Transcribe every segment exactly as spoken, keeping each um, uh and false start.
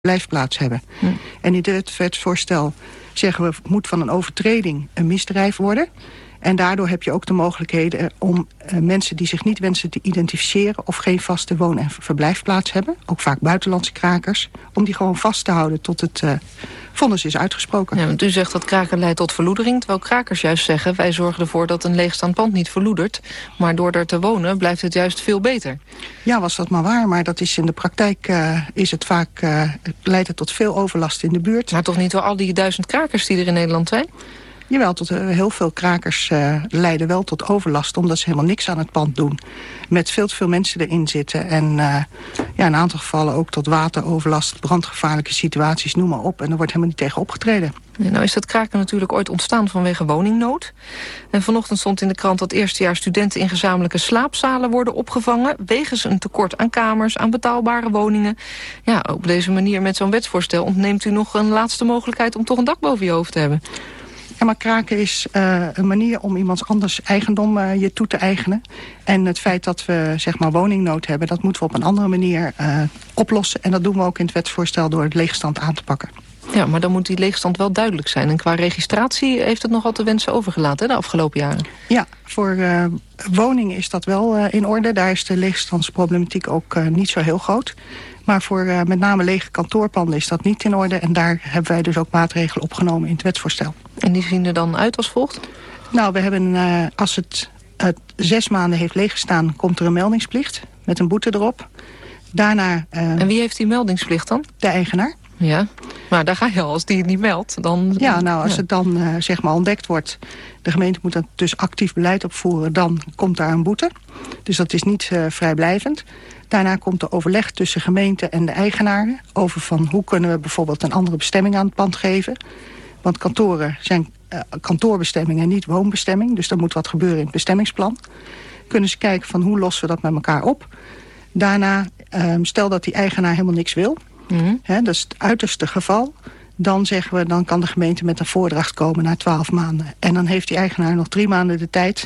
verblijfplaats hebben. Hm. En in dit wetsvoorstel zeggen we, moet van een overtreding een misdrijf worden. En daardoor heb je ook de mogelijkheden om uh, mensen die zich niet wensen te identificeren of geen vaste woon- en verblijfplaats hebben, ook vaak buitenlandse krakers, om die gewoon vast te houden tot het uh, vonnis is uitgesproken. Ja, want u zegt dat kraken leidt tot verloedering, terwijl krakers juist zeggen, wij zorgen ervoor dat een leegstaand pand niet verloedert, maar door er te wonen blijft het juist veel beter. Ja, was dat maar waar, maar dat is in de praktijk uh, is het vaak, uh, leidt het tot veel overlast in de buurt. Maar toch niet door al die duizend krakers die er in Nederland zijn? Jawel, tot, uh, heel veel krakers uh, leiden wel tot overlast, omdat ze helemaal niks aan het pand doen. Met veel te veel mensen erin zitten. En uh, ja, in een aantal gevallen ook tot wateroverlast, brandgevaarlijke situaties, noem maar op. En er wordt helemaal niet tegen opgetreden. Ja, nou is dat kraken natuurlijk ooit ontstaan vanwege woningnood. En vanochtend stond in de krant dat eerstejaars studenten in gezamenlijke slaapzalen worden opgevangen, wegens een tekort aan kamers, aan betaalbare woningen. Ja, op deze manier met zo'n wetsvoorstel ontneemt u nog een laatste mogelijkheid om toch een dak boven je hoofd te hebben. Ja, maar kraken is uh, een manier om iemands anders eigendom uh, je toe te eigenen. En het feit dat we zeg maar woningnood hebben, dat moeten we op een andere manier uh, oplossen. En dat doen we ook in het wetsvoorstel door het leegstand aan te pakken. Ja, maar dan moet die leegstand wel duidelijk zijn. En qua registratie heeft het nogal te wensen overgelaten, hè, de afgelopen jaren. Ja, voor uh, woningen is dat wel uh, in orde. Daar is de leegstandsproblematiek ook uh, niet zo heel groot. Maar voor uh, met name lege kantoorpanden is dat niet in orde. En daar hebben wij dus ook maatregelen opgenomen in het wetsvoorstel. En die zien er dan uit als volgt? Nou, we hebben, uh, als het uh, zes maanden heeft leeggestaan, komt er een meldingsplicht met een boete erop. Daarna... Uh, en wie heeft die meldingsplicht dan? De eigenaar. Ja, maar daar ga je al. Als die het niet meldt, dan... Ja, nou, als ja. het dan uh, zeg maar ontdekt wordt, de gemeente moet dan dus actief beleid opvoeren, dan komt daar een boete. Dus dat is niet uh, vrijblijvend. Daarna komt er overleg tussen gemeente en de eigenaren over van hoe kunnen we bijvoorbeeld een andere bestemming aan het pand geven. Want kantoren zijn uh, kantoorbestemming en niet woonbestemming. Dus er moet wat gebeuren in het bestemmingsplan. Kunnen ze kijken van hoe lossen we dat met elkaar op. Daarna, uh, stel dat die eigenaar helemaal niks wil. Mm-hmm. Hè, dat is het uiterste geval. Dan zeggen we, dan kan de gemeente met een voordracht komen na twaalf maanden. En dan heeft die eigenaar nog drie maanden de tijd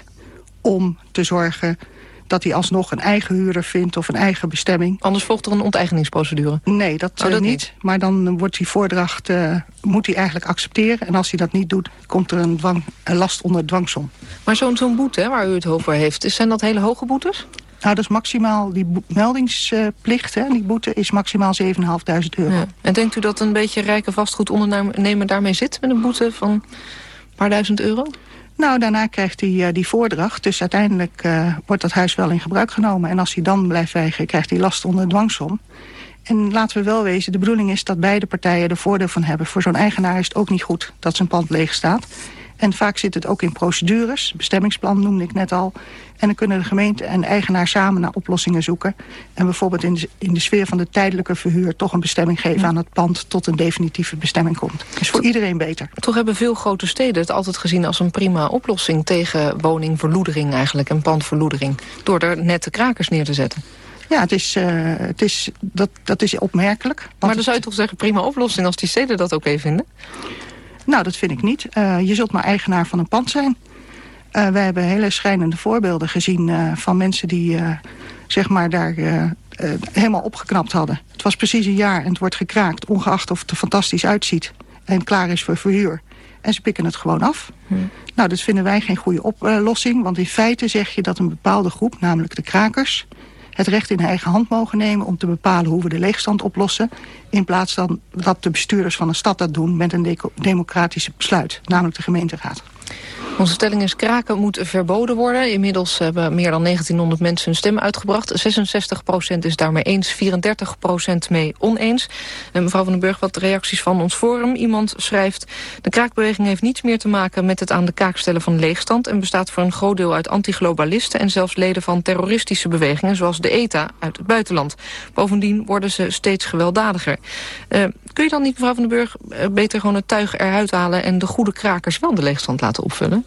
om te zorgen dat hij alsnog een eigen huurder vindt of een eigen bestemming. Anders volgt er een onteigeningsprocedure? Nee, dat, oh, dat niet. niet. Maar dan wordt die voordracht, uh, moet hij eigenlijk accepteren. En als hij dat niet doet, komt er een, dwang, een last onder dwangsom. Maar zo'n zo'n boete, hè, waar u het over heeft, zijn dat hele hoge boetes? Nou, dat is maximaal, die bo- meldingsplicht, hè, die boete is maximaal zevenduizend vijfhonderd euro. Ja. En denkt u dat een beetje rijke vastgoedondernemer daarmee zit met een boete van een paar duizend euro? Nou, daarna krijgt hij uh, die voordracht. Dus uiteindelijk uh, wordt dat huis wel in gebruik genomen. En als hij dan blijft weigeren, krijgt hij last onder dwangsom. En laten we wel wezen, de bedoeling is dat beide partijen er voordeel van hebben. Voor zo'n eigenaar is het ook niet goed dat zijn pand leeg staat. En vaak zit het ook in procedures. Bestemmingsplan noemde ik net al. En dan kunnen de gemeente en de eigenaar samen naar oplossingen zoeken. En bijvoorbeeld in de, in de sfeer van de tijdelijke verhuur toch een bestemming geven ja. aan het pand tot een definitieve bestemming komt. Dat is voor iedereen beter. Toch hebben veel grote steden het altijd gezien als een prima oplossing tegen woningverloedering eigenlijk en pandverloedering. Door er nette krakers neer te zetten. Ja, het is, uh, het is, dat, dat is opmerkelijk. Maar dan zou je toch zeggen prima oplossing als die steden dat ook even vinden? Nou, dat vind ik niet. Uh, je zult maar eigenaar van een pand zijn. Uh, wij hebben hele schrijnende voorbeelden gezien uh, van mensen die uh, zeg maar daar uh, uh, helemaal opgeknapt hadden. Het was precies een jaar en het wordt gekraakt, ongeacht of het er fantastisch uitziet en klaar is voor verhuur. En ze pikken het gewoon af. Hmm. Nou, dat vinden wij geen goede oplossing, want in feite zeg je dat een bepaalde groep, namelijk de krakers, het recht in eigen hand mogen nemen om te bepalen hoe we de leegstand oplossen, in plaats van dat de bestuurders van een stad dat doen met een de- democratische besluit, namelijk de gemeenteraad. Onze stelling is kraken moet verboden worden. Inmiddels hebben meer dan negentienhonderd mensen hun stem uitgebracht. zesenzestig procent is daarmee eens, vierendertig procent mee oneens. En mevrouw van den Burg, wat reacties van ons forum. Iemand schrijft: de kraakbeweging heeft niets meer te maken met het aan de kaak stellen van leegstand en bestaat voor een groot deel uit antiglobalisten en zelfs leden van terroristische bewegingen zoals de E T A uit het buitenland. Bovendien worden ze steeds gewelddadiger. Uh, kun je dan niet, mevrouw van den Burg, uh, beter gewoon het tuig eruit halen en de goede krakers wel de leegstand laten opvullen?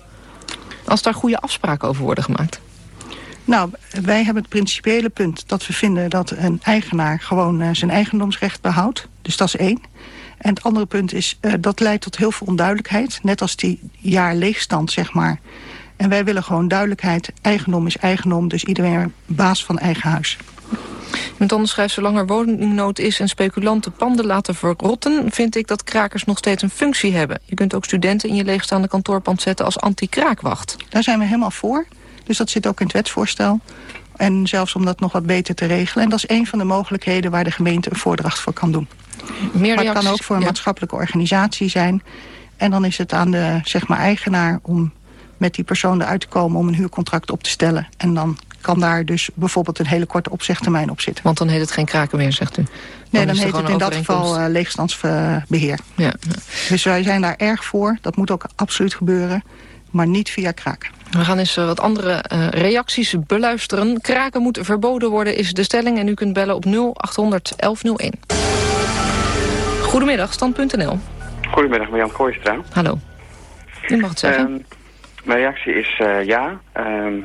Als daar goede afspraken over worden gemaakt? Nou, wij hebben het principiële punt dat we vinden dat een eigenaar gewoon uh, zijn eigendomsrecht behoudt. Dus dat is één. En het andere punt is, uh, dat leidt tot heel veel onduidelijkheid. Net als die jaar leegstand, zeg maar. En wij willen gewoon duidelijkheid. Eigendom is eigendom, dus iedereen baas van eigen huis. Met anders schrijft, zolang er woningnood is en speculanten panden laten verrotten, vind ik dat krakers nog steeds een functie hebben. Je kunt ook studenten in je leegstaande kantoorpand zetten als anti-kraakwacht. Daar zijn we helemaal voor. Dus dat zit ook in het wetsvoorstel. En zelfs om dat nog wat beter te regelen. En dat is een van de mogelijkheden waar de gemeente een voordracht voor kan doen. Meer maar het kan ook voor een ja. maatschappelijke organisatie zijn. En dan is het aan de zeg maar, eigenaar om met die persoon eruit te komen om een huurcontract op te stellen. En dan kan daar dus bijvoorbeeld een hele korte opzegtermijn op zitten. Want dan heet het geen kraken meer, zegt u? Dan nee, dan heet het in dat geval uh, leegstandsbeheer. Ja, ja. Dus wij zijn daar erg voor. Dat moet ook absoluut gebeuren. Maar niet via kraken. We gaan eens wat andere uh, reacties beluisteren. Kraken moet verboden worden is de stelling. En u kunt bellen op nul achthonderd elf nul één. Goedemiddag, stand punt n l. Goedemiddag, Marjan Kooistra. Hallo. U mag het zeggen. Um, mijn reactie is uh, ja. Um,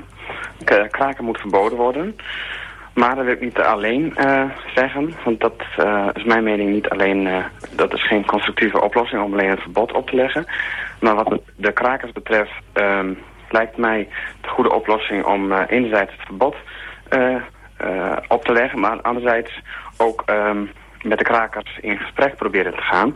kraken moet verboden worden. Maar dat wil ik niet alleen uh, zeggen. Want dat uh, is mijn mening niet alleen... Uh, dat is geen constructieve oplossing om alleen het verbod op te leggen. Maar wat het, de krakers betreft... Um, lijkt mij de goede oplossing om uh, enerzijds het verbod uh, uh, op te leggen... maar anderzijds ook um, met de krakers in gesprek proberen te gaan.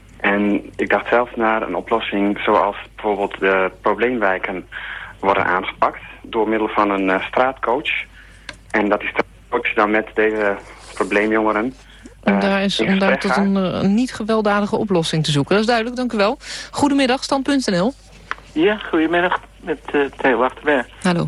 En ik dacht zelf naar een oplossing zoals bijvoorbeeld de probleemwijken worden aangepakt... door middel van een uh, straatcoach. En dat die straatcoach dan met deze probleemjongeren... Uh, om daar, is, om daar tot een, een niet gewelddadige oplossing te zoeken. Dat is duidelijk, dank u wel. Goedemiddag, stand punt n l. Ja, goedemiddag, met uh, Theo Achterberg. Hallo.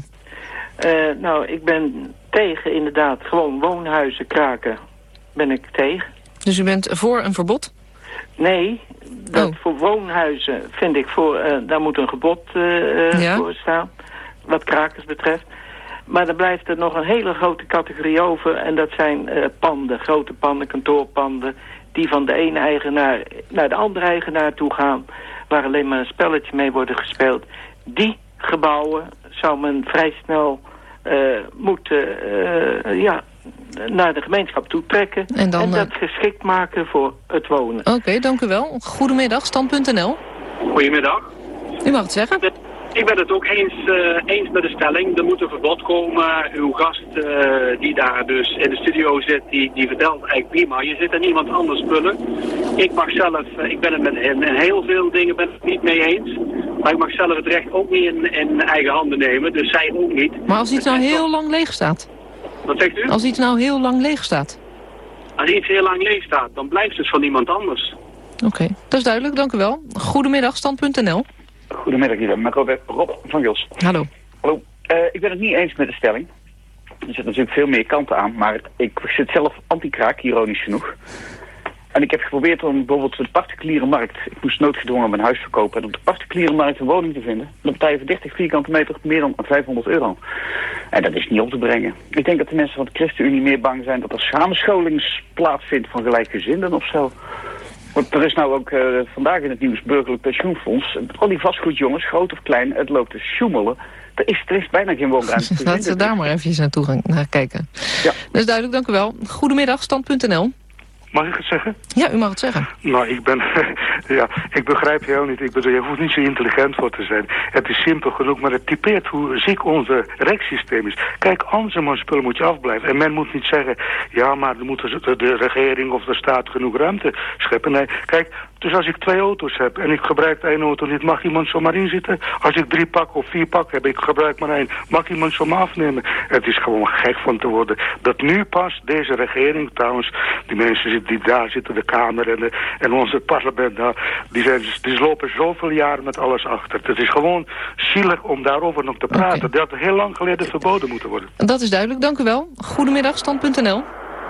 Uh, nou, ik ben tegen inderdaad gewoon woonhuizen kraken. Ben ik tegen. Dus u bent voor een verbod? Nee, dat oh. voor woonhuizen vind ik voor, uh, daar moet een gebod uh, ja? voor staan. Wat krakers betreft. Maar dan blijft er nog een hele grote categorie over. En dat zijn uh, panden, grote panden, kantoorpanden. Die van de ene eigenaar naar de andere eigenaar toe gaan. Waar alleen maar een spelletje mee worden gespeeld. Die gebouwen zou men vrij snel uh, moeten uh, ja, naar de gemeenschap toe trekken. En, dan, en dat uh... geschikt maken voor het wonen. Oké, okay, dank u wel. Goedemiddag, stand punt n l. Goedemiddag. U mag het zeggen. Ik ben het ook eens, uh, eens met de stelling. Er moet een verbod komen. Uw gast uh, die daar dus in de studio zit, die, die vertelt eigenlijk prima. Je zit aan iemand anders spullen. Ik mag zelf, uh, ik ben het met in, in heel veel dingen ben het niet mee eens. Maar ik mag zelf het recht ook niet in, in eigen handen nemen. Dus zij ook niet. Maar als iets nou heel lang leeg staat? Wat zegt u? Als iets nou heel lang leeg staat? Als iets heel lang leeg staat, dan blijft het van iemand anders. Oké, okay, dat is duidelijk. Dank u wel. Goedemiddag, stand punt n l. Goedemiddag, hier met Robert, Rob van Wils. Hallo. Hallo. Uh, ik ben het niet eens met de stelling. Er zitten natuurlijk veel meer kanten aan, maar ik zit zelf anti-kraak, ironisch genoeg. En ik heb geprobeerd om bijvoorbeeld de particuliere markt... Ik moest noodgedwongen mijn huis verkopen. En op de particuliere markt een woning te vinden... dan betaal je voor dertig vierkante meter meer dan vijfhonderd euro. En dat is niet op te brengen. Ik denk dat de mensen van de ChristenUnie meer bang zijn... dat er samenscholings plaatsvindt van gelijkgezinden of zo. Want er is nou ook uh, vandaag in het nieuws burgerlijk pensioenfonds... al die vastgoedjongens, groot of klein, het loopt te sjoemelen. Er is, er is bijna geen woonruimte. Laten we daar maar eventjes naartoe gaan naar kijken. Ja. Dat is duidelijk, dank u wel. Goedemiddag, stand punt n l. Mag ik het zeggen? Ja, u mag het zeggen. Nou, ik ben... ja, ik begrijp heel niet. Ik bedoel, je hoeft niet zo intelligent voor te zijn. Het is simpel genoeg, maar het typeert hoe ziek onze rechtssysteem is. Kijk, andere spullen moet je afblijven. En men moet niet zeggen... ja, maar dan moet de, de regering of de staat genoeg ruimte scheppen. Nee, kijk... Dus als ik twee auto's heb en ik gebruik één auto niet, mag iemand zomaar inzitten. Als ik drie pak of vier pak heb, ik gebruik maar één, mag iemand zomaar afnemen. Het is gewoon gek van te worden. Dat nu pas deze regering trouwens, die mensen die daar zitten, de Kamer en, de, en onze parlement, nou, die, zijn, die lopen zoveel jaren met alles achter. Het is gewoon zielig om daarover nog te praten. Okay. Dat had heel lang geleden verboden moeten worden. Dat is duidelijk, dank u wel. Goedemiddag, stand punt n l.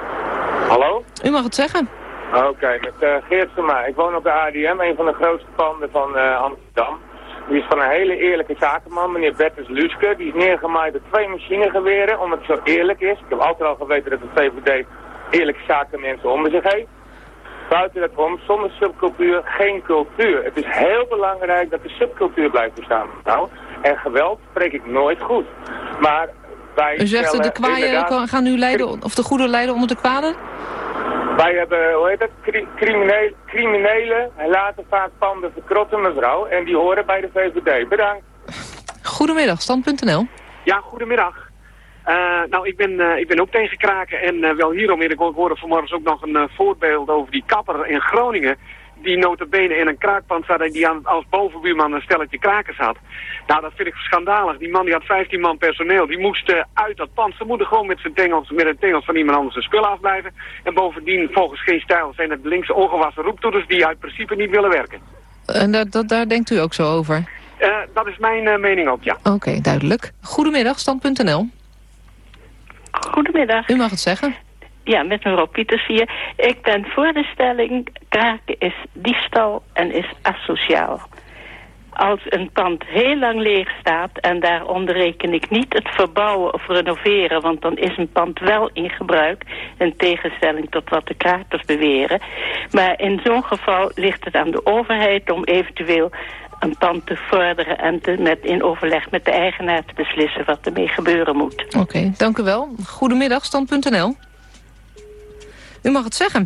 Hallo? U mag het zeggen. Oké, okay, met uh, Geert Verma. Ik woon op de A D M, een van de grootste panden van uh, Amsterdam. Die is van een hele eerlijke zakenman, meneer Bertus Luske. Die is neergemaaid door twee machinegeweren, omdat het zo eerlijk is. Ik heb altijd al geweten dat de V V D eerlijke zakenmensen onder zich heeft. Buiten dat om, zonder subcultuur geen cultuur. Het is heel belangrijk dat de subcultuur blijft bestaan. Nou, en geweld spreek ik nooit goed. Maar wij U zegt dat de kwaaien gaan nu leiden, of de goede leiden onder de kwaden? Wij hebben, hoe heet het, criminelen, criminelen laten vaak panden verkrotten, mevrouw. En die horen bij de V V D. Bedankt. Goedemiddag, stand punt n l. Ja, goedemiddag. Uh, nou, ik ben, uh, ik ben ook tegen kraken en uh, wel hierom. Ik hoorde vanmorgen ook nog een uh, voorbeeld over die kapper in Groningen. Die nota bene in een kraakpand zat en die aan, als bovenbuurman een stelletje krakers had. Nou, dat vind ik schandalig. Die man die had vijftien man personeel. Die moest uh, uit dat pand. Ze moeten gewoon met zijn tengels, met de tengels van iemand anders de spullen afblijven. En bovendien, volgens geen stijl, zijn het linkse ongewassen roeptoeters die uit principe niet willen werken. En dat, dat, daar denkt u ook zo over? Uh, dat is mijn uh, mening ook, ja. Oké, okay, duidelijk. Goedemiddag, stand punt n l. Goedemiddag. U mag het zeggen. Ja, met mevrouw Pieters hier. Ik ben voor de stelling, kraken is diefstal en is asociaal. Als een pand heel lang leeg staat, en daaronder reken ik niet het verbouwen of renoveren, want dan is een pand wel in gebruik, in tegenstelling tot wat de krakers beweren. Maar in zo'n geval ligt het aan de overheid om eventueel een pand te vorderen en te, met, in overleg met de eigenaar te beslissen wat ermee gebeuren moet. Oké, okay, dank u wel. Goedemiddag, stand punt n l. U mag het zeggen.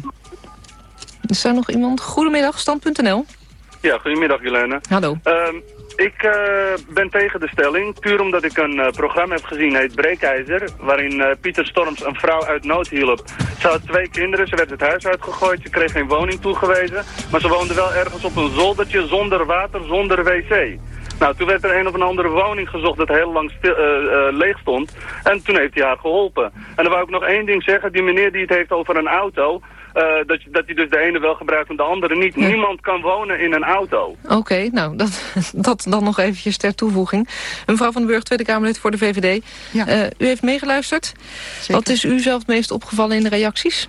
Is er nog iemand? Goedemiddag, stand punt n l. Ja, goedemiddag Jelena. Hallo. Uh, ik uh, ben tegen de stelling, puur omdat ik een uh, programma heb gezien, heet Breekijzer, waarin uh, Pieter Storms een vrouw uit nood hielp. Ze had twee kinderen, ze werd het huis uitgegooid, ze kreeg geen woning toegewezen, maar ze woonde wel ergens op een zoldertje zonder water, zonder wc. Nou, toen werd er een of een andere woning gezocht dat heel lang stil, uh, uh, leeg stond. En toen heeft hij haar geholpen. En dan wou ik nog één ding zeggen. Die meneer die het heeft over een auto. Uh, dat, dat hij dus de ene wel gebruikt en de andere niet. Ja. Niemand kan wonen in een auto. Oké, okay, nou, dat, dat dan nog eventjes ter toevoeging. Mevrouw van den Burg, Tweede Kamerlid voor de V V D. Ja. Uh, u heeft meegeluisterd. Zeker. Wat is u zelf het meest opgevallen in de reacties?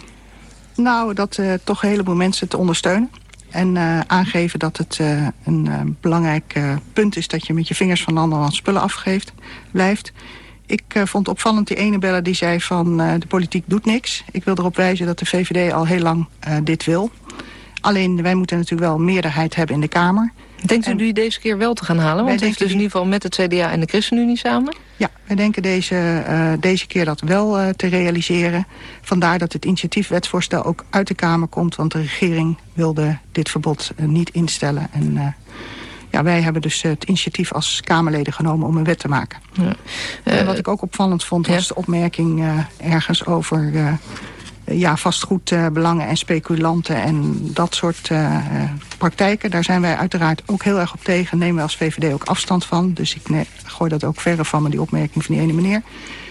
Nou, dat uh, toch een heleboel mensen het ondersteunen. En uh, aangeven dat het uh, een uh, belangrijk uh, punt is dat je met je vingers van de ander aan spullen afgeeft, blijft. Ik uh, vond opvallend die ene beller die zei van uh, de politiek doet niks. Ik wil erop wijzen dat de V V D al heel lang uh, dit wil. Alleen wij moeten natuurlijk wel een meerderheid hebben in de Kamer. Denkt u en die deze keer wel te gaan halen? Want het heeft dus in ieder geval met het C D A en de ChristenUnie samen? Ja, wij denken deze, uh, deze keer dat wel uh, te realiseren. Vandaar dat het initiatiefwetsvoorstel ook uit de Kamer komt. Want de regering wilde dit verbod uh, niet instellen. En uh, ja, wij hebben dus uh, het initiatief als Kamerleden genomen om een wet te maken. Ja. Uh, en wat ik ook opvallend vond was ja. de opmerking uh, ergens over Uh, Ja, vastgoedbelangen uh, en speculanten en dat soort uh, praktijken. Daar zijn wij uiteraard ook heel erg op tegen. Nemen we als V V D ook afstand van. Dus ik nee, gooi dat ook verre van me, die opmerking van die ene meneer.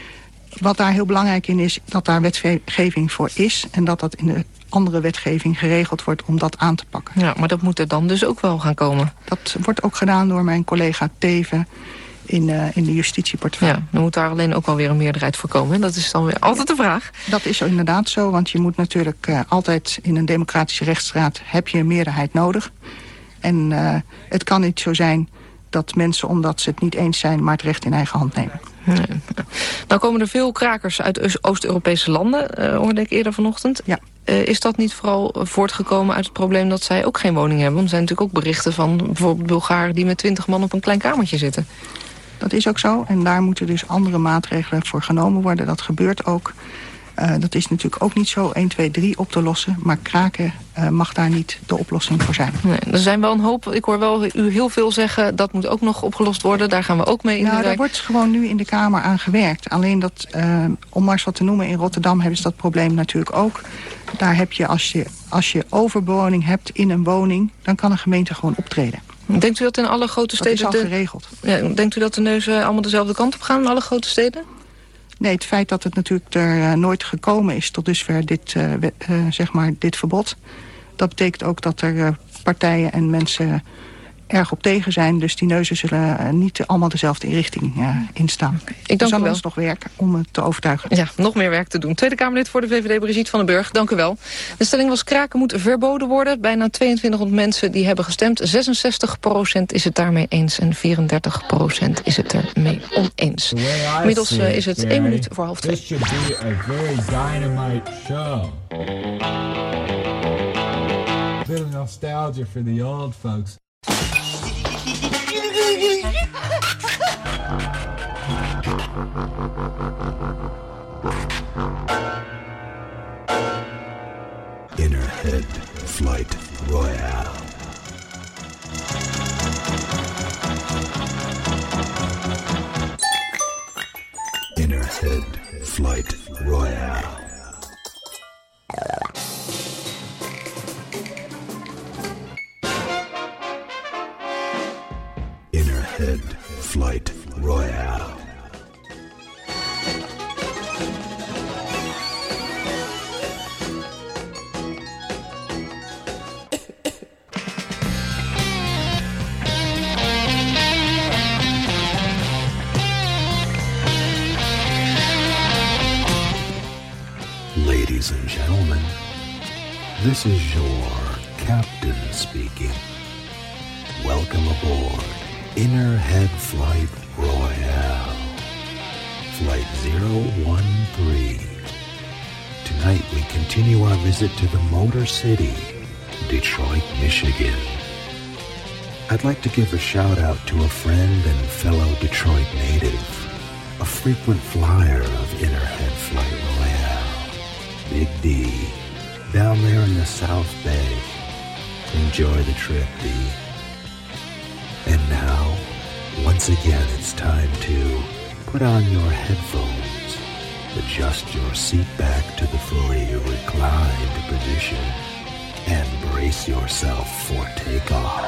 Wat daar heel belangrijk in is, dat daar wetgeving voor is. En dat dat in de andere wetgeving geregeld wordt om dat aan te pakken. Ja, maar dat moet er dan dus ook wel gaan komen. Dat wordt ook gedaan door mijn collega Teven in, uh, in de justitieportefeuille. Ja, dan moet daar alleen ook wel weer een meerderheid voor komen. Dat is dan weer altijd de vraag. Dat is inderdaad zo, want je moet natuurlijk uh, altijd in een democratische rechtsstaat heb je een meerderheid nodig. En uh, het kan niet zo zijn dat mensen, omdat ze het niet eens zijn, maar het recht in eigen hand nemen. Nee. Nou komen er veel krakers uit Oost-Europese landen, uh, hoorde ik eerder vanochtend. Ja. Uh, is dat niet vooral voortgekomen uit het probleem dat zij ook geen woning hebben? Want er zijn natuurlijk ook berichten van bijvoorbeeld Bulgaren die met twintig man op een klein kamertje zitten. Dat is ook zo en daar moeten dus andere maatregelen voor genomen worden. Dat gebeurt ook. Uh, dat is natuurlijk ook niet zo één, twee, drie op te lossen. Maar kraken uh, mag daar niet de oplossing voor zijn. Nee, er zijn wel een hoop. Ik hoor wel u heel veel zeggen, dat moet ook nog opgelost worden. Daar gaan we ook mee in nou, de daar wordt gewoon nu in de Kamer aan gewerkt. Alleen dat, uh, om maar eens wat te noemen, in Rotterdam hebben ze dat probleem natuurlijk ook. Daar heb je, als je, als je overbewoning hebt in een woning, dan kan een gemeente gewoon optreden. Denkt u dat in alle grote steden... Dat is al de, geregeld. Ja, denkt u dat de neuzen allemaal dezelfde kant op gaan in alle grote steden? Nee, het feit dat het natuurlijk er uh, nooit gekomen is tot dusver dit, uh, uh, zeg maar dit verbod. Dat betekent ook dat er uh, partijen en mensen erg op tegen zijn. Dus die neuzen zullen uh, niet allemaal dezelfde richting uh, instaan. Okay. Ik dank er zal ons nog werk om het te overtuigen. Ja, nog meer werk te doen. Tweede Kamerlid voor de V V D, Brigitte van den Burg. Dank u wel. De stelling was kraken moet verboden worden. Bijna tweeëntwintighonderd mensen die hebben gestemd. zesenzestig procent is het daarmee eens en vierendertig procent is het ermee oneens. Inmiddels uh, is het één minuut voor half twee. This should be a very dynamite show. A bit of nostalgia for the old folks. Inner Head Flight Royale. Inner Flight Royale. Innerhead Flight Royale. Ladies and gentlemen, this is your captain speaking. Welcome aboard Innerhead Flight Royale, Flight zero one three. Tonight we continue our visit to the Motor City, Detroit, Michigan. I'd like to give a shout out to a friend and fellow Detroit native, a frequent flyer of Innerhead Flight Royale, Big D, down there in the South Bay. Enjoy the trip, D. And now, once again, it's time to put on your headphones, adjust your seat back to the fully reclined position, and brace yourself for takeoff.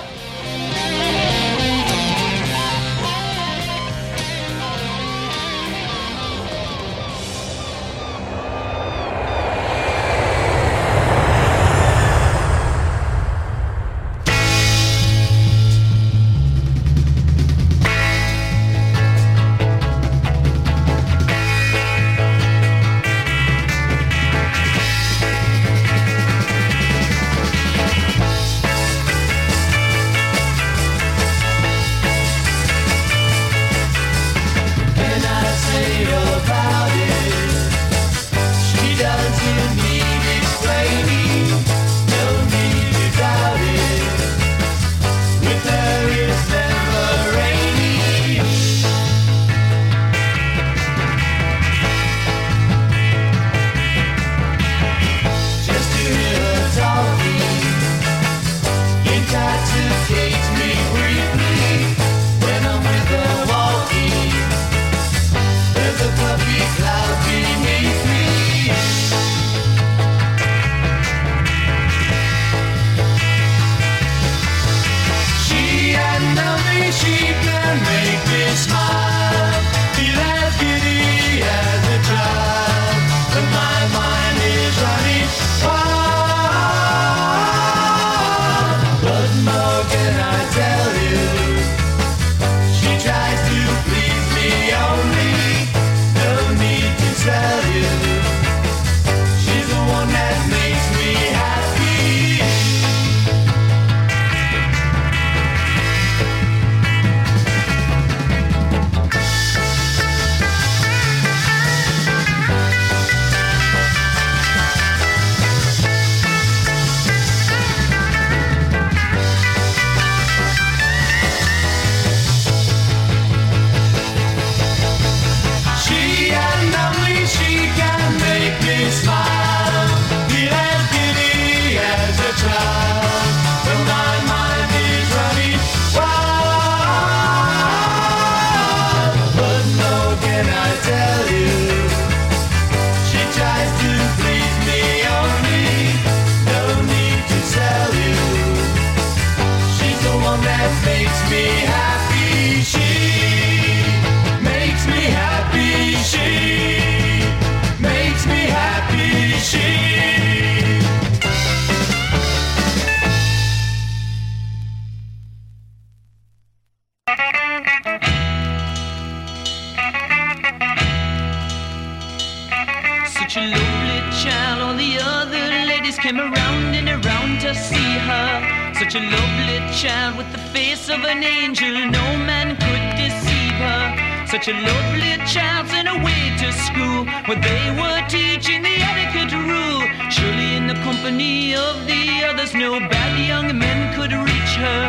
Such a lovely child sent away to school where they were teaching the etiquette rule. Surely in the company of the others no bad young men could reach her.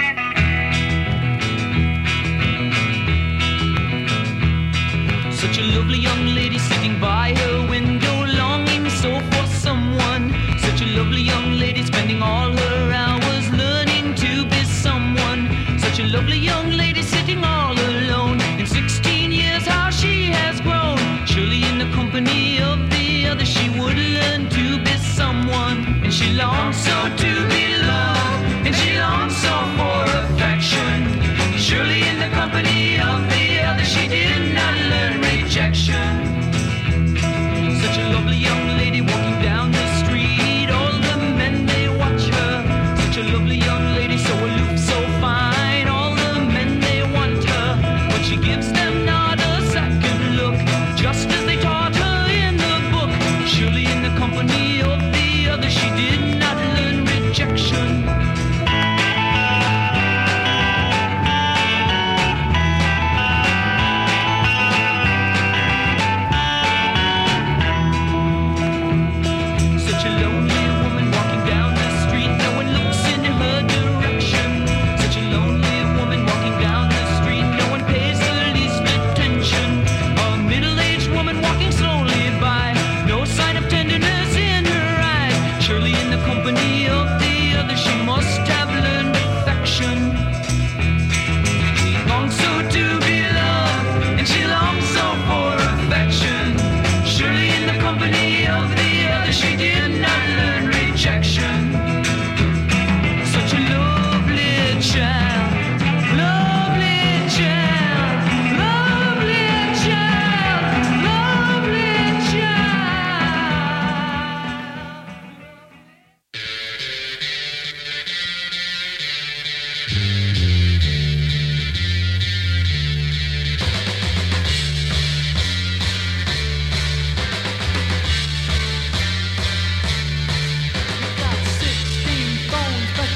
Such a lovely young lady sitting by her window longing so for someone. Such a lovely young lady spending all her hours learning to be someone. Such a lovely young lady sitting all alone. In sixteen years how she has grown. Surely in the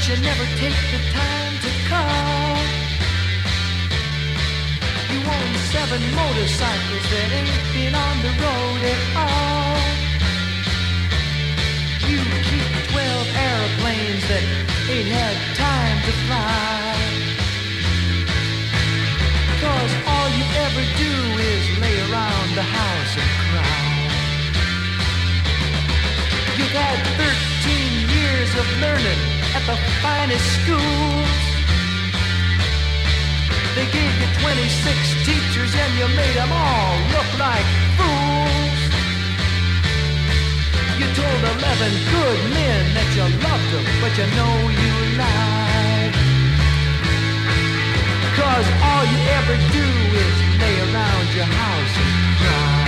you never take the time to call. You own seven motorcycles that ain't been on the road at all. You keep twelve airplanes that ain't had time to fly. Cause all you ever do is lay around the house and cry. You've had thirteen years of learning at the finest schools. They gave you twenty-six teachers and you made them all look like fools. You told eleven good men that you loved them, but you know you lied. Cause all you ever do is lay around your house and cry.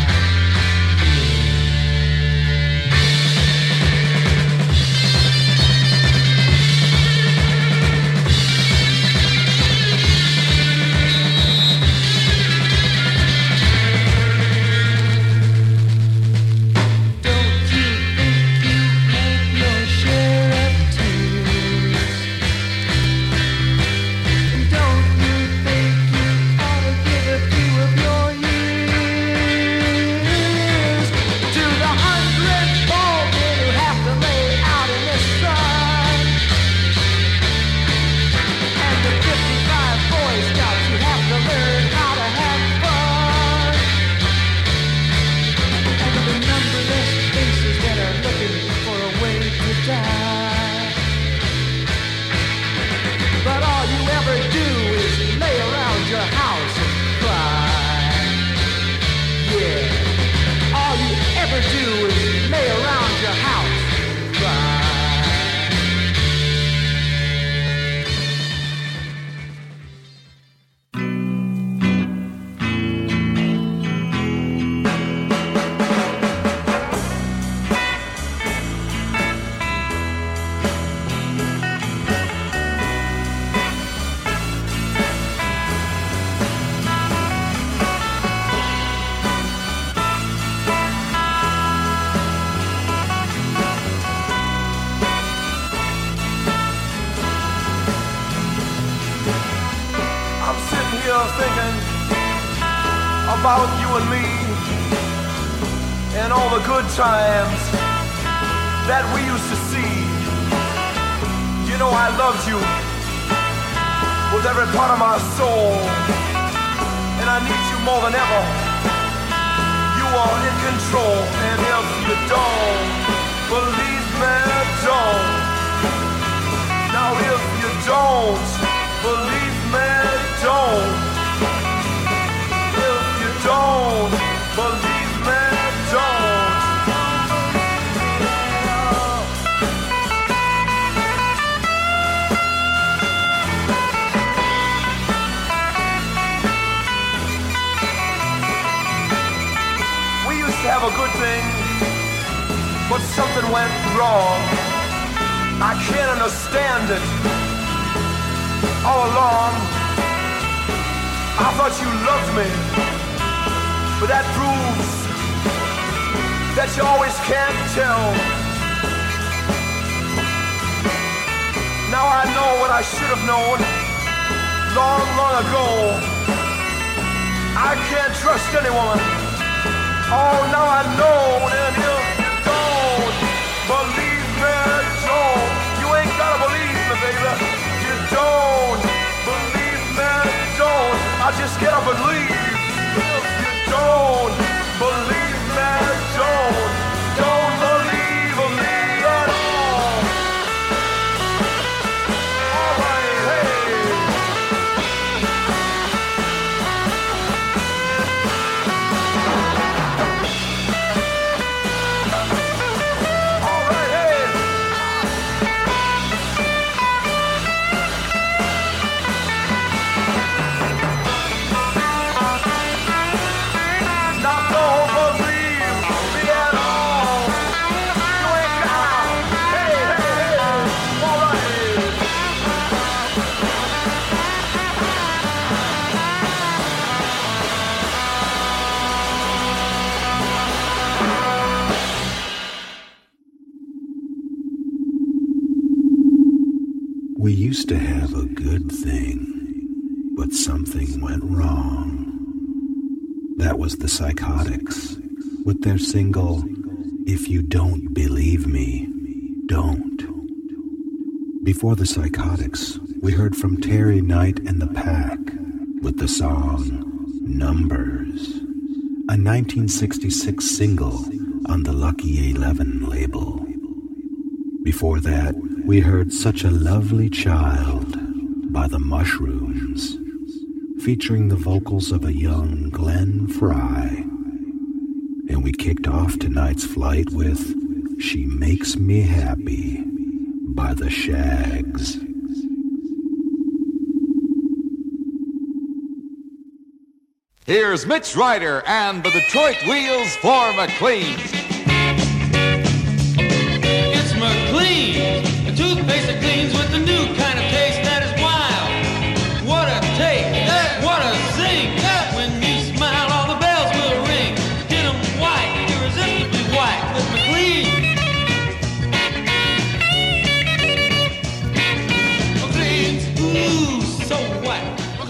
About you and me and all the good times that we used to see. You know I loved you with every part of my soul, and I need you more than ever. You are in control, and if you don't believe me, don't. Now if you don't believe me, don't. Don't believe me, don't. We used to have a good thing, but something went wrong. I can't understand it. All along, I thought you loved me. But that proves that you always can't tell. Now I know what I should have known long, long ago. I can't trust anyone. Oh, now I know. And if you don't believe me, don't. You ain't gotta believe me, baby. You don't believe me, don't. I just get up and leave. Don't believe me, don't, don't believe me at all. All right, hey. All right, hey. We used to have a good thing, but something went wrong. That was the Psychotics, with their single, If You Don't Believe Me, Don't. Before the Psychotics, we heard from Terry Knight and the Pack with the song Numbers, a nineteen sixty-six single on the Lucky eleven label. Before that, we heard Such a Lovely Child by the Mushrooms, featuring the vocals of a young Glenn Frey. And we kicked off tonight's flight with She Makes Me Happy by the Shags. Here's Mitch Ryder and the Detroit Wheels for McLean. It's McLean, a toothpaste that cleans with the new kind of taste that is wild. What a taste, yeah. What a zing, yeah. When you smile, all the bells will ring. Get them white, irresistibly white with McLean. McLean's, ooh, so white.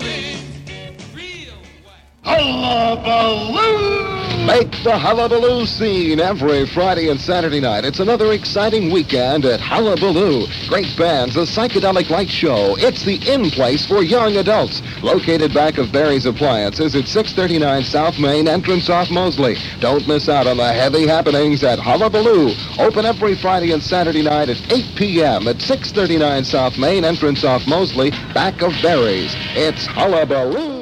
Hullabaloo! Make the Hullabaloo scene every Friday and Saturday night. It's another exciting weekend at Hullabaloo. Great bands, a psychedelic light show. It's the in-place for young adults. Located back of Barry's Appliances at six thirty-nine South Main, entrance off Mosley. Don't miss out on the heavy happenings at Hullabaloo. Open every Friday and Saturday night at eight p.m. at six thirty-nine South Main, entrance off Mosley, back of Barry's. It's Hullabaloo.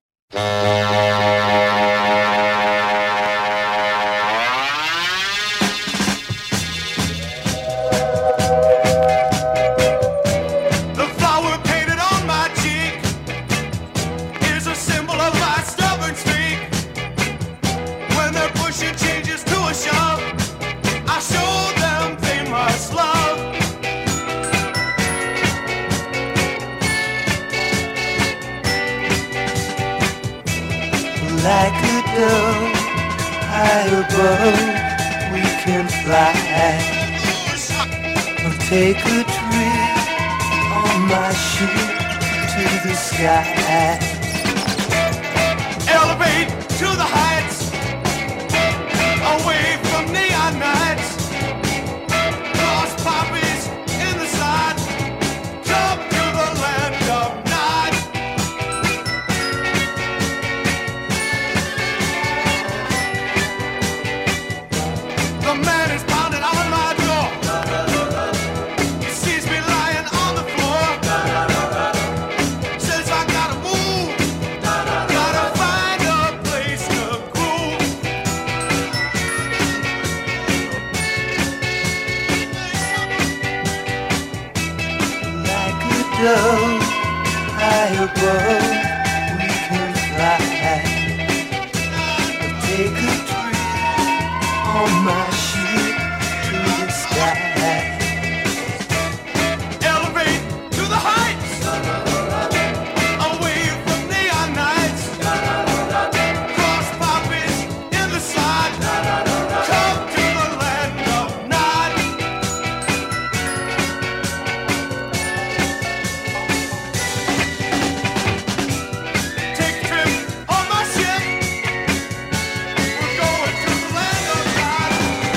Like a dove high above, we can fly. I'll take a trip on my ship to the sky. Elevate to the heights, away from neon nights. Cross poppies in the side, jump to the land of night. The man is pounding on my door. He sees me lying on the floor. Says I gotta move, gotta find a place to groove. Like a dove high above, we can fly. I'll take a trip on my ship to the sky. Elevate to the heights, away from neon nights. Cross poppies in the side, come to the land of night. Take a trip on my ship, we're going to the land of night.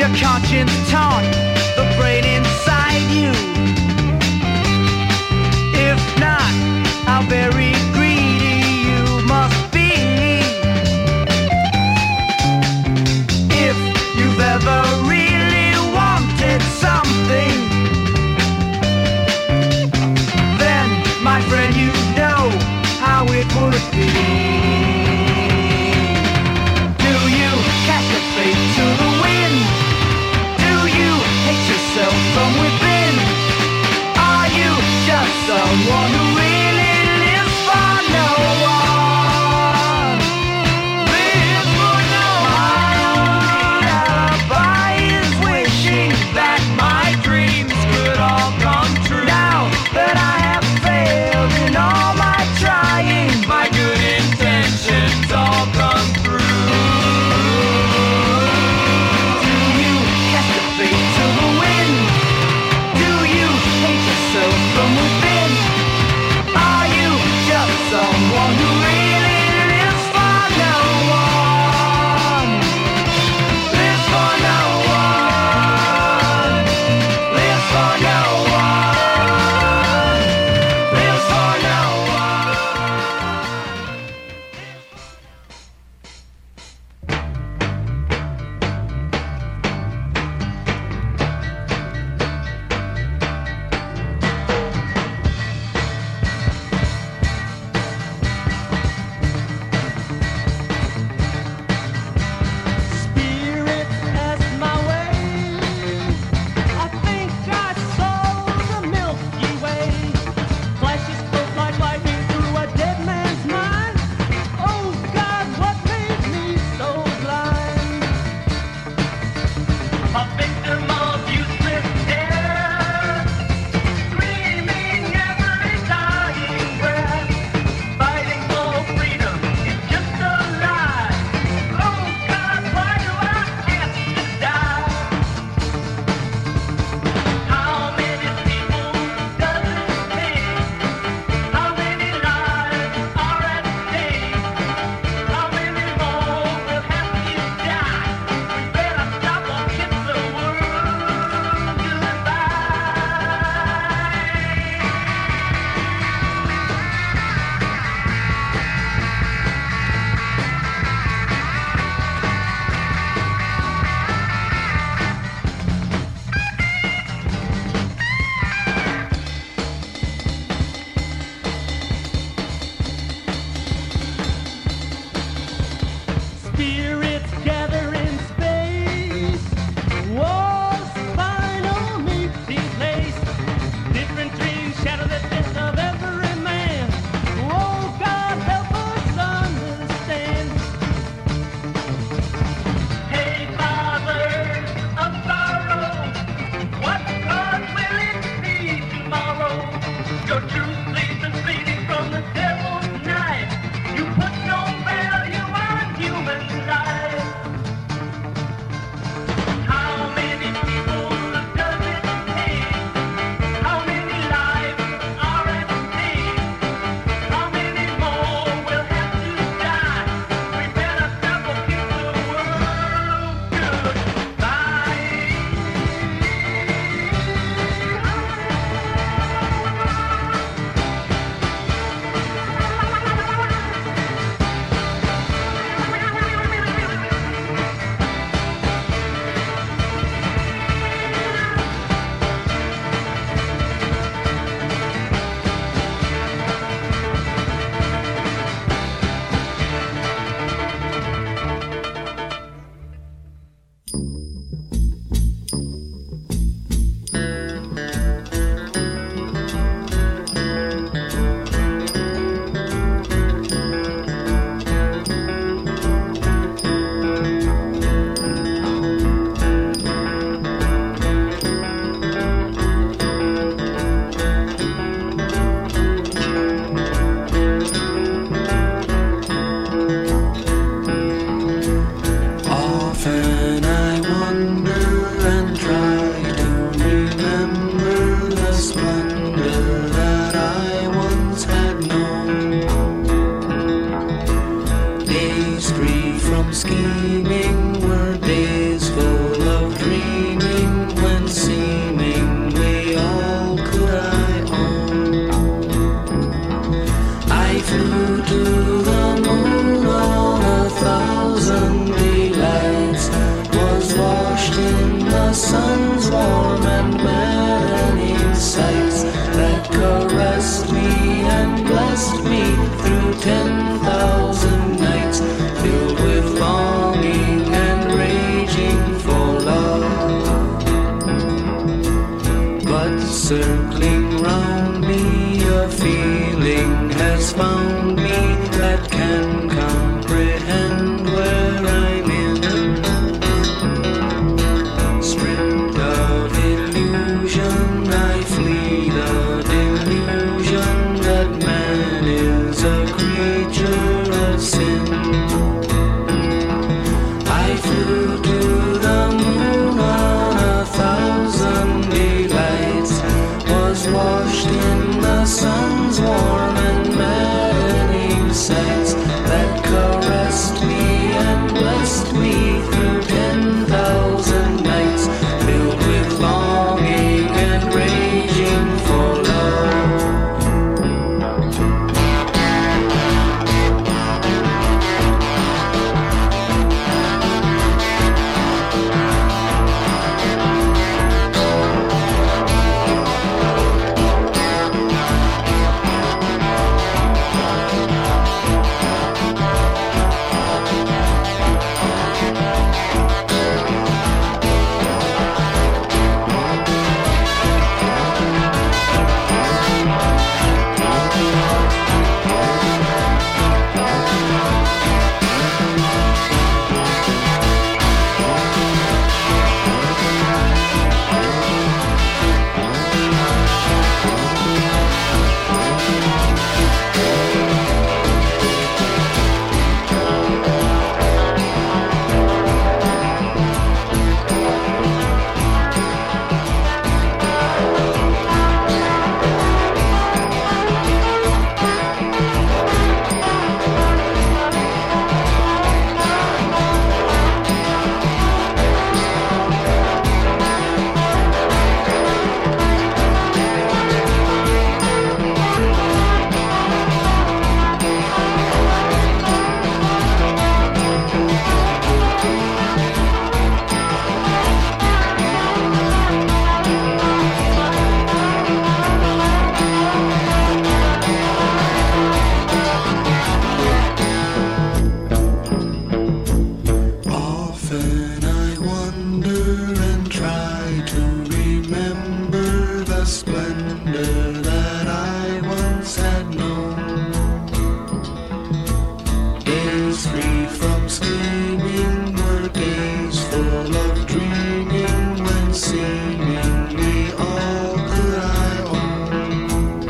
your conscience taunt the brain inside you? If not, how very greedy you must be. If you've ever really wanted something, then, my friend, you know how it would be. Do you cast your fate to the wind? Do you hate yourself from within? sun's warm and many sights that caressed me and blessed me through ten thousand nights, filled with longing and raging for love. But circling round me, a feeling has found me that can comprehend where I'm in. Stripped of illusion, I flee the delusion that man is a creature of sin. I flew to the moon on a thousand delights, was washed in the sun's warm and maddening sights that caressed me and blessed me through ten thousand nights, filled with longing and raging for love. Often I wonder and try to remember the splendor that I once had known. Days free from scheming were days full of dreaming, when seemingly all could I own.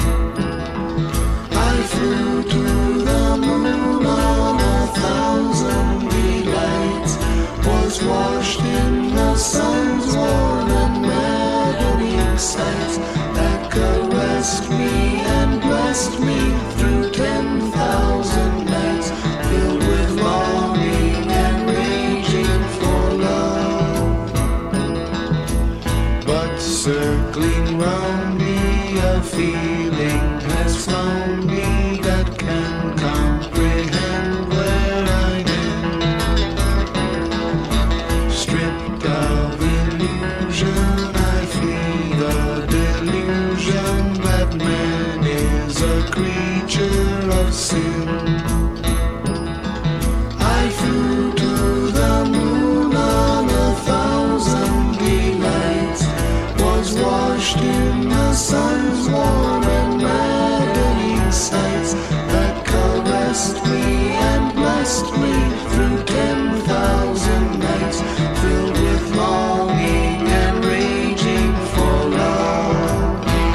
I flew to the moon on a thousand delights, was washed in the sun's warm and maddening sights that caressed me and blessed me through ten thousand nights, filled with longing and raging for love. But circling round me, a feeling has found me that can comprehend where I'm in. Stripped of illusion, I flee the delusion that man is a creature of sin. I flew to the moon on a thousand delights, was washed in the sun's warm and maddening sights that caressed me and blessed me through ten thousand nights, filled with longing and raging for love.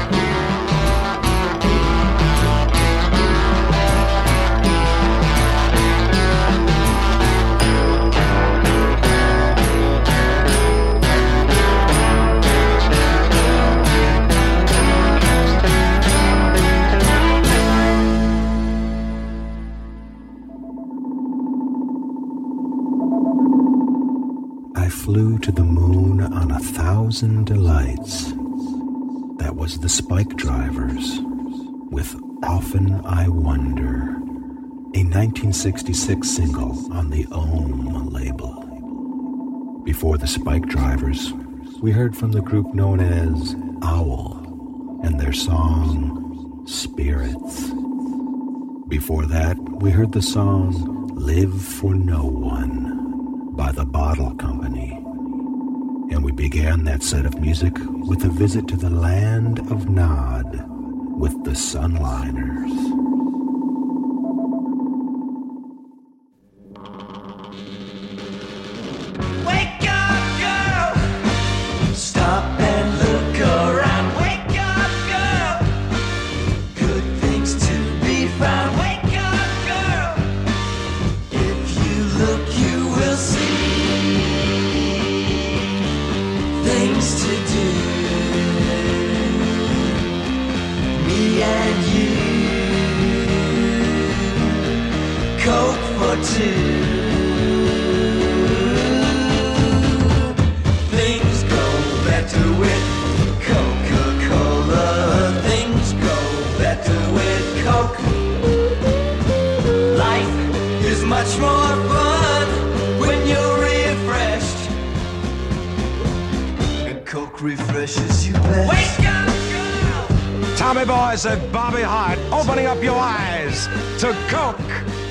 I flew to the moon on a thousand delights. That was the Spike Drivers with Often I Wonder, a nineteen sixty-six single on the Ohm label. Before the Spike Drivers, we heard from the group known as Owl and their song Spirits. Before that, we heard the song Live for No One by the Bottle Company. And we began that set of music with a visit to the land of Nod with the Sunliners. Wake up, girl! Stop and look around. Wake up, girl! Good things to be found. Wake up, girl! If you look, you will see things to do. Me and you, Coke for two. Things go better with Coca-Cola. Things go better with Coke. Life is much more fun when you're refreshed, and Coke refreshes you best. Wake up, girl! Tommy Boy said Bobby Hart, opening up your eyes to Coke.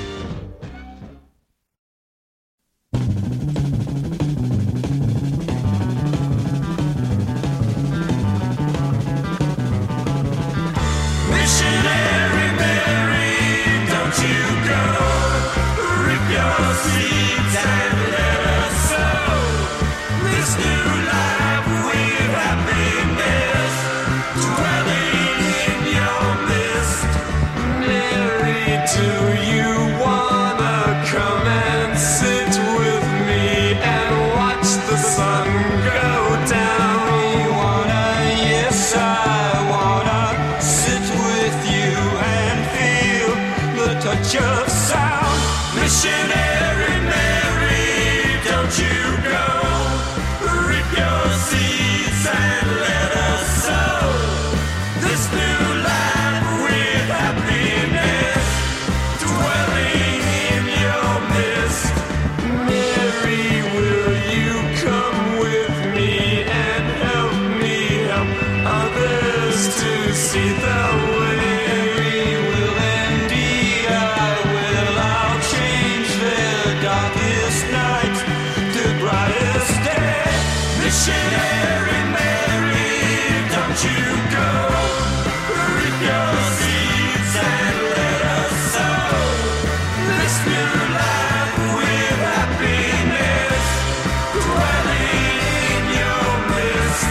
Missionary Mary, don't you go. Rip your seeds and let us sow this new life with happiness, dwelling in your midst. Mary, do you wanna come and sit with me and watch the sun go down? You wanna, yes I wanna sit with you and feel the touch of sound. Missionary Mary, don't you go. Reap your seeds and let us sow this new life with happiness, dwelling in your midst. Mary, will you come with me and help me help others to see the way? We will indeed, I will. I'll change their darkest night to brightest day. Missionary Mary, don't you go. Reap your seeds and let us sow this new life with happiness, dwelling in your midst.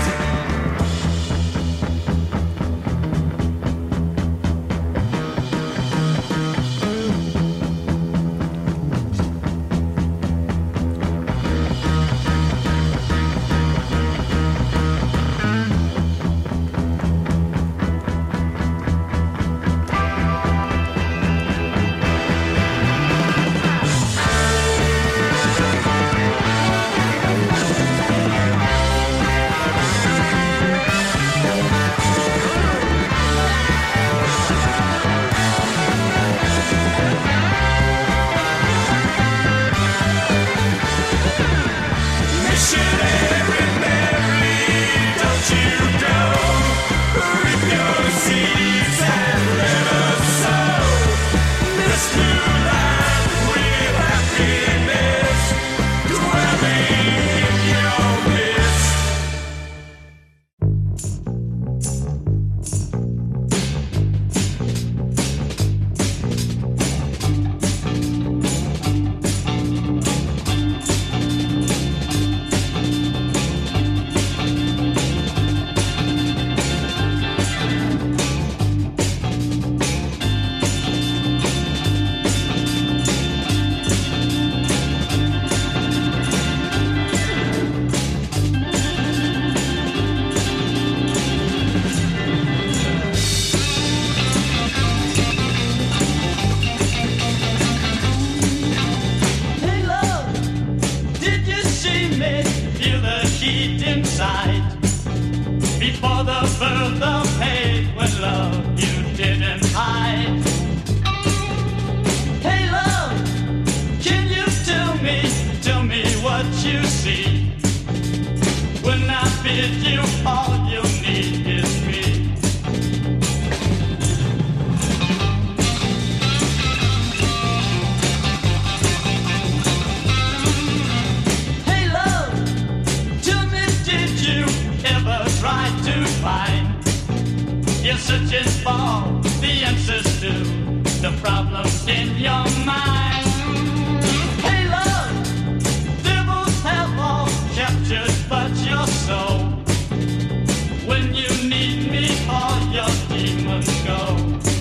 Missionary Mary, don't you go. Reap your seeds and let us sow this new life with happiness, dwelling in your midst. Hey love, did you see me? Feel the heat inside. Before the birth of hate was love you didn't hide. Hey love, can you tell me, tell me what you see when I feel bid you, all you need is me. Hey love, tell me, did you ever try to find? You're searching for the answers to the problems in your mind. Hey love, devils have all captured but your soul. When you need me, all your demons go.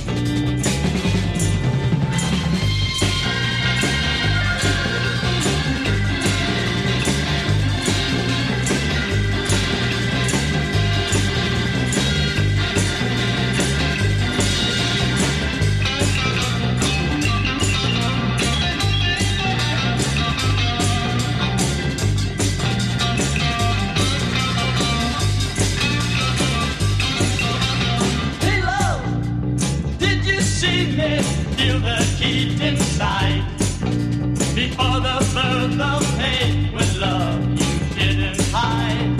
Feel the heat inside. Before the birth of hate, with love you didn't hide.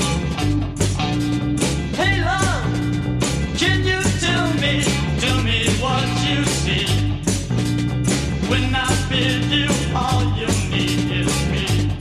Hey love, can you tell me, tell me what you see? When I bid you, all you need is me.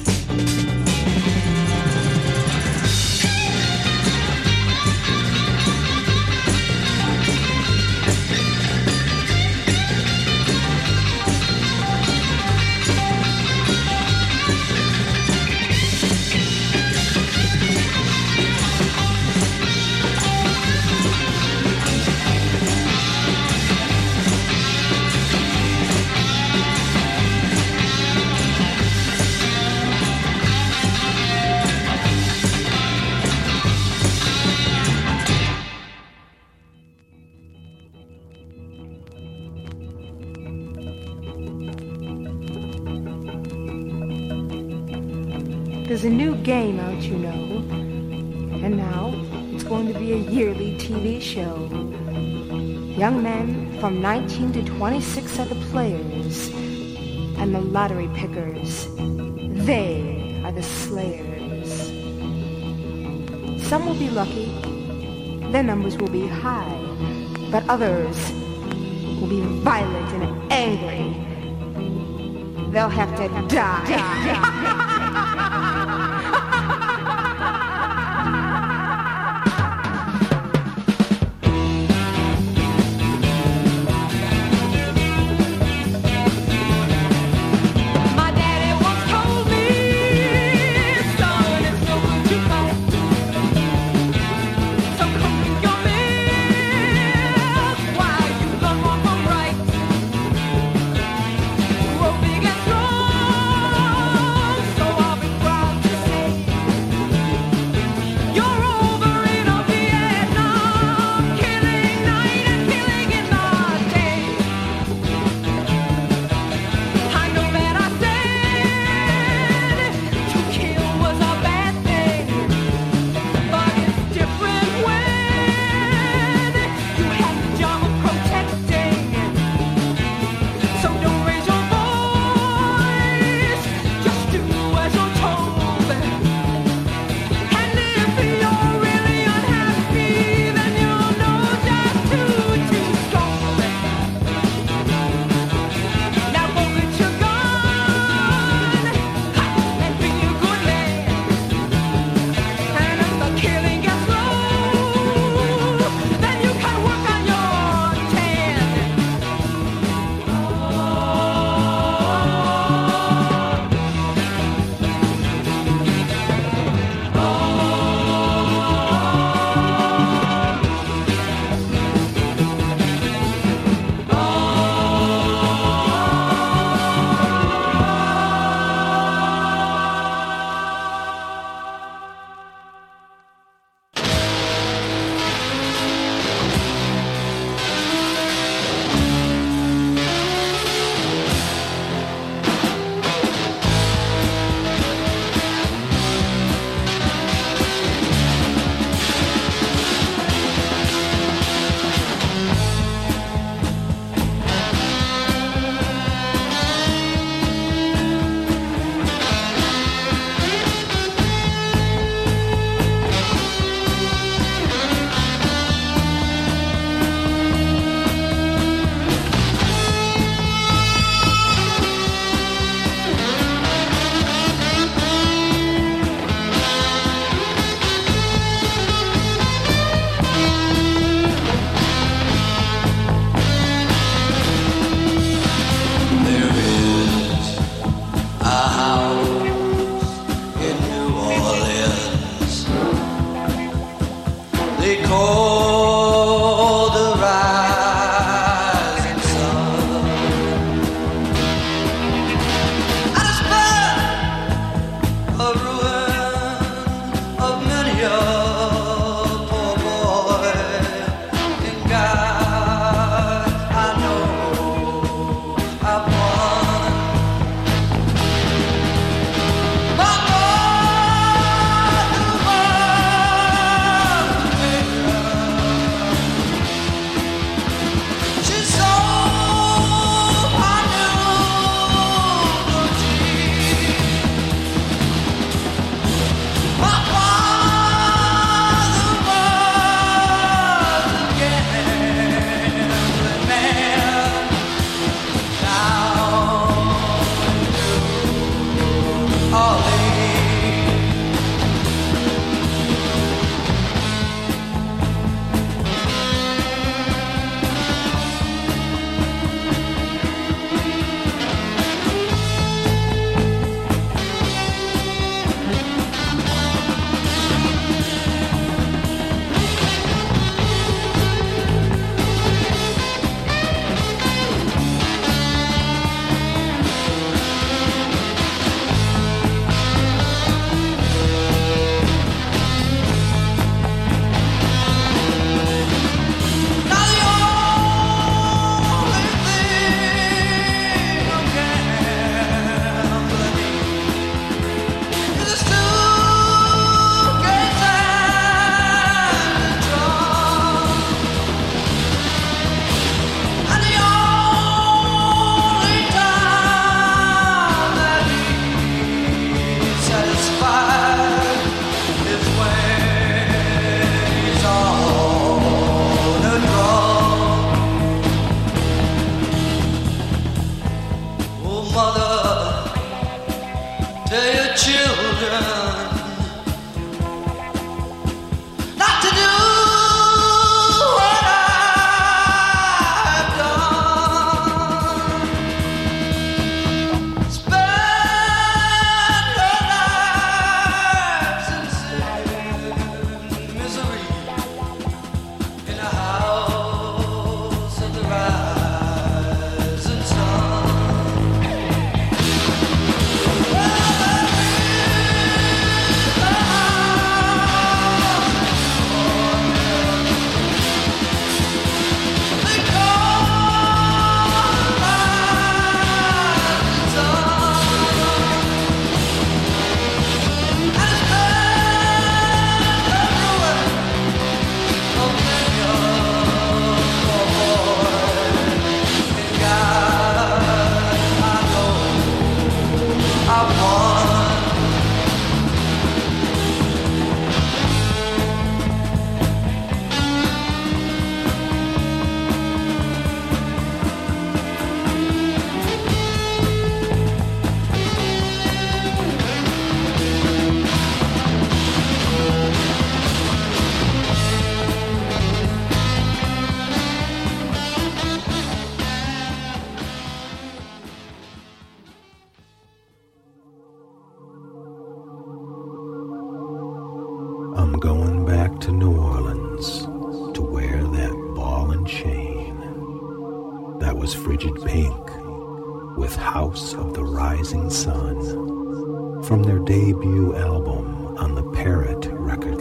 There's a new game out, you know, and now it's going to be a yearly T V show. Young men from nineteen to twenty-six are the players, and the lottery pickers, they are the slayers. Some will be lucky, their numbers will be high, but others will be violent and angry. They'll have to die. die. Big and strong, so I'll be proud. they call the rising sun. And it's been a ruin of many a poor boy. And God, I know I've won. My I'm going back to New Orleans to wear that ball and chain. That was Frigid Pink with House of the Rising Sun from their debut album on the Parrot record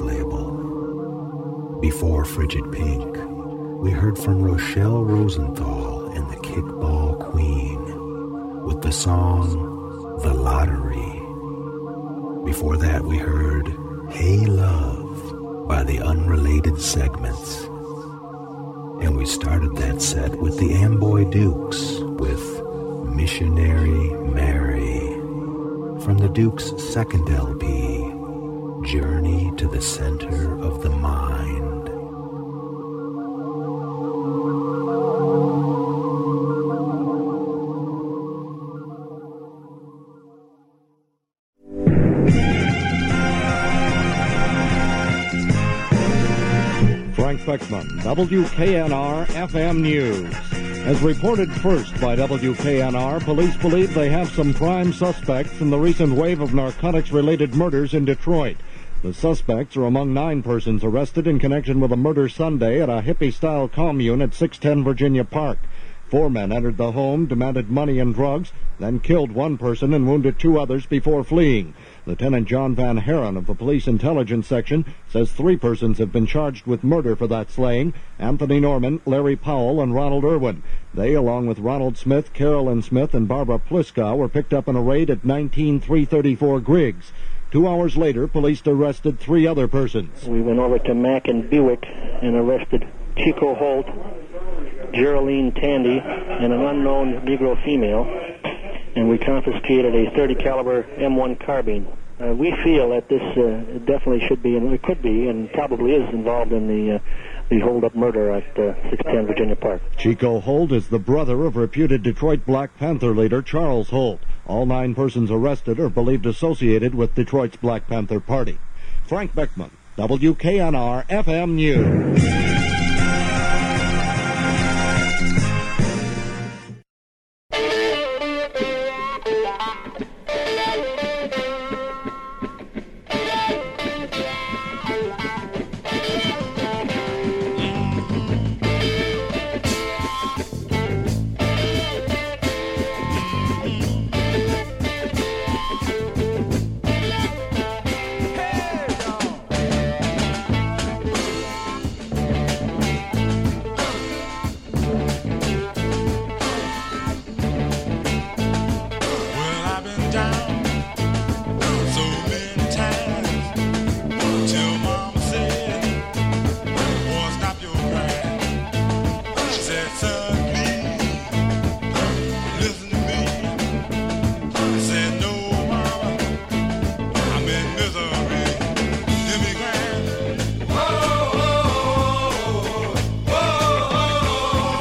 label. Before Frigid Pink, we heard from Rochelle Rosenthal and the Kickball Queen with the song The Lottery. Before that, we heard Hey Love by the Unrelated Segments. And we started that set with the Amboy Dukes with Missionary Mary from the Dukes' second L P, Journey to the Center of the Mind. Frank Beckman, W K N R F M News. As reported first by W K N R, police believe they have some prime suspects in the recent wave of narcotics-related murders in Detroit. The suspects are among nine persons arrested in connection with a murder Sunday at a hippie-style commune at six ten Virginia Park. Four men entered the home, demanded money and drugs, then killed one person and wounded two others before fleeing. Lieutenant John Van Heron of the Police Intelligence Section says three persons have been charged with murder for that slaying: Anthony Norman, Larry Powell, and Ronald Irwin. They, along with Ronald Smith, Carolyn Smith, and Barbara Pliskow, were picked up in a raid at nineteen three thirty-four Griggs. Two hours later, police arrested three other persons. We went over to Mack and Buick and arrested Chico Holt, Geraldine Tandy, and an unknown Negro female, and we confiscated a thirty caliber M one carbine. Uh, we feel that this uh, definitely should be, and it could be, and probably is involved in the uh, the hold-up murder at uh, six ten Virginia Park. Chico Holt is the brother of reputed Detroit Black Panther leader Charles Holt. All nine persons arrested are believed associated with Detroit's Black Panther Party. Frank Beckman, W K N R F M News.